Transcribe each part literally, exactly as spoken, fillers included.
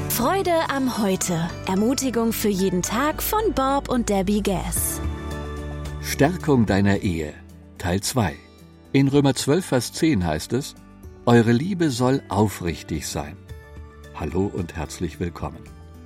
Freude am Heute. Ermutigung für jeden Tag von Bob und Debbie Gass. Stärkung deiner Ehe, Teil zwei. In Römer zwölf, Vers zehn heißt es: Eure Liebe soll aufrichtig sein. Hallo und herzlich willkommen.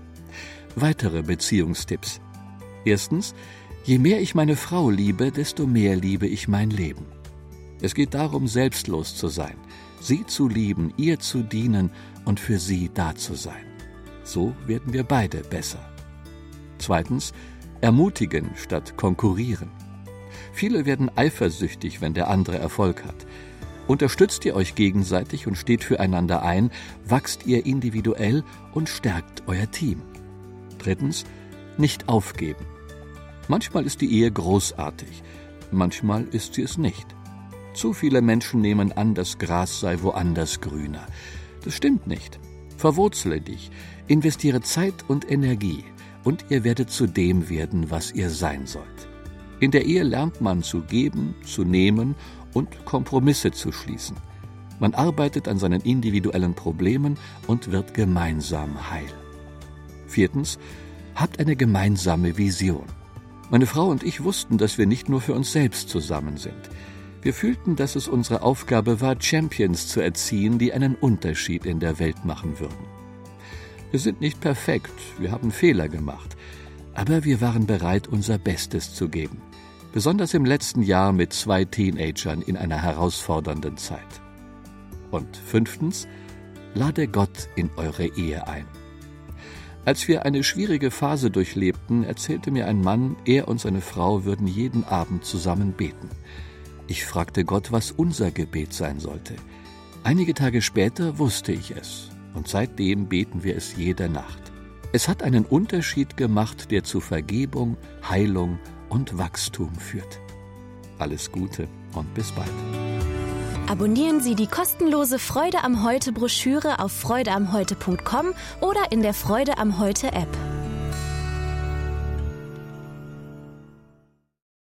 Weitere Beziehungstipps. Erstens: Je mehr ich meine Frau liebe, desto mehr liebe ich mein Leben. Es geht darum, selbstlos zu sein, sie zu lieben, ihr zu dienen und für sie da zu sein. So werden wir beide besser. Zweitens: Ermutigen statt konkurrieren. Viele werden eifersüchtig, wenn der andere Erfolg hat. Unterstützt ihr euch gegenseitig und steht füreinander ein, wachst ihr individuell und stärkt euer Team. Drittens: Nicht aufgeben. Manchmal ist die Ehe großartig, manchmal ist sie es nicht. Zu viele Menschen nehmen an, das Gras sei woanders grüner. Das stimmt nicht. Verwurzle dich, investiere Zeit und Energie und ihr werdet zu dem werden, was ihr sein sollt. In der Ehe lernt man zu geben, zu nehmen und Kompromisse zu schließen. Man arbeitet an seinen individuellen Problemen und wird gemeinsam heil. Viertens: Habt eine gemeinsame Vision. Meine Frau und ich wussten, dass wir nicht nur für uns selbst zusammen sind. Wir fühlten, dass es unsere Aufgabe war, Champions zu erziehen, die einen Unterschied in der Welt machen würden. Wir sind nicht perfekt, wir haben Fehler gemacht, aber wir waren bereit, unser Bestes zu geben. Besonders im letzten Jahr mit zwei Teenagern in einer herausfordernden Zeit. Und fünftens: Lade Gott in eure Ehe ein. Als wir eine schwierige Phase durchlebten, erzählte mir ein Mann, er und seine Frau würden jeden Abend zusammen beten. Ich fragte Gott, was unser Gebet sein sollte. Einige Tage später wusste ich es, und seitdem beten wir es jede Nacht. Es hat einen Unterschied gemacht, der zu Vergebung, Heilung und Wachstum führt. Alles Gute und bis bald. Abonnieren Sie die kostenlose Freude am Heute Broschüre auf freude am heute punkt com oder in der Freude am Heute App.